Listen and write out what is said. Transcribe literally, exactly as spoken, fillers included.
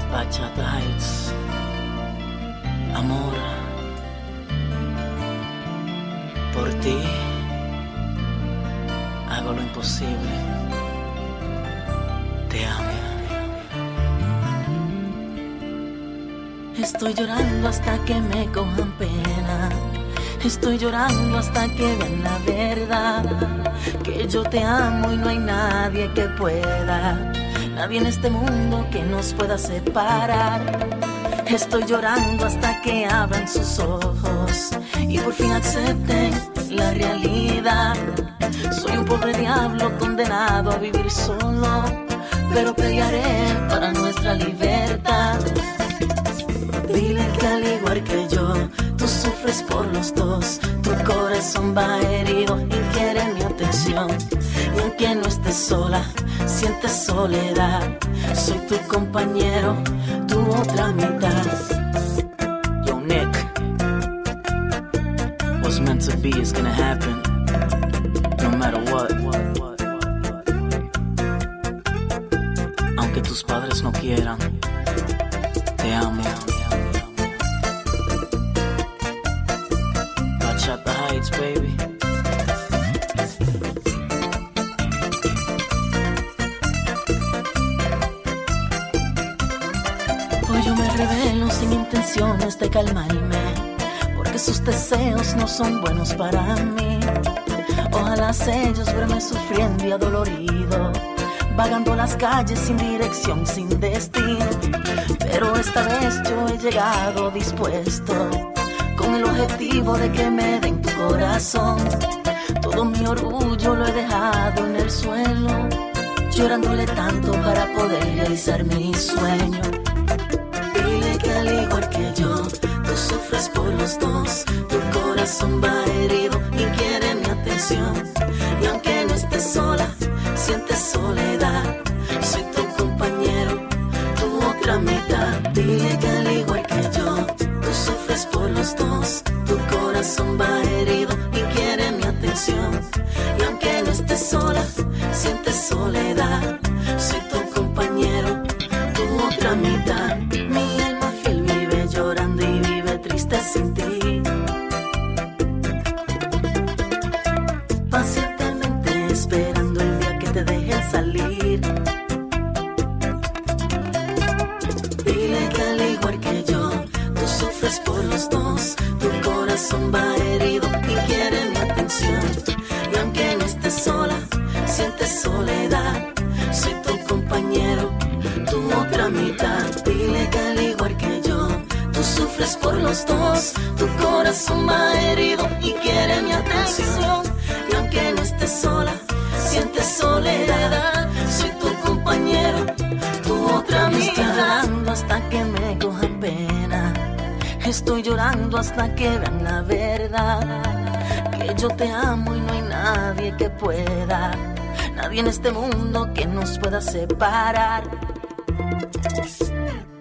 Bachata Heights, amor, por ti hago lo imposible, te amo. Estoy llorando hasta que me cojan pena, estoy llorando hasta que vean la verdad, que yo te amo y no hay nadie que pueda, nadie en este mundo que nos pueda separar. Estoy llorando hasta que abran sus ojos y por fin acepten la realidad. Soy un pobre diablo condenado a vivir solo, pero pelearé para nuestra libertad. Dile que al igual que yo, tú sufres por los dos, tu corazón va herido y quiere mi atención. Y aunque no estés sola, sientes soledad, soy tu compañero, tu otra mitad. Yo, Nick, what's meant to be is gonna happen, no matter what. Aunque tus padres no quieran, te amo. Bachata Heights, baby. Hoy yo me revelo sin intenciones de calmarme, porque sus deseos no son buenos para mí. Ojalá ellos verme sufriendo y adolorido, vagando las calles sin dirección, sin destino. Pero esta vez yo he llegado dispuesto, con el objetivo de que me den tu corazón. Todo mi orgullo lo he dejado en el suelo, llorándole tanto para poder realizar mi sueño. Dile que al igual que yo, tú sufres por los dos, tu corazón va herido y quiere mi atención. Y aunque no estés sola, sientes soledad, soy tu compañero, tu otra mitad. Dile que al igual que yo, tú sufres por los dos, tu corazón va herido y quiere mi atención. Y aunque no estés sola, sientes soledad, soy tu compañero, tu otra mitad. Mi alma fiel vive llorando y vive triste sin ti, pacientemente esperando el día que te dejen salir. Dile que al igual que yo, tú sufres por los dos, tu corazón va herido y quiere mi atención. Y aunque no estés sola, sientes soledad, soy tu compañero, tu otra mitad. Dile que al igual que yo, tú sufres por los dos, tu corazón va herido y quiere mi atención. Y aunque no estés sola, sientes soledad, soy tu compañero, tu otra mitad. Estoy llorando hasta que me cojan pena, estoy llorando hasta que vean la verdad, que yo te amo y no hay nadie que pueda, nadie en este mundo que nos pueda separar.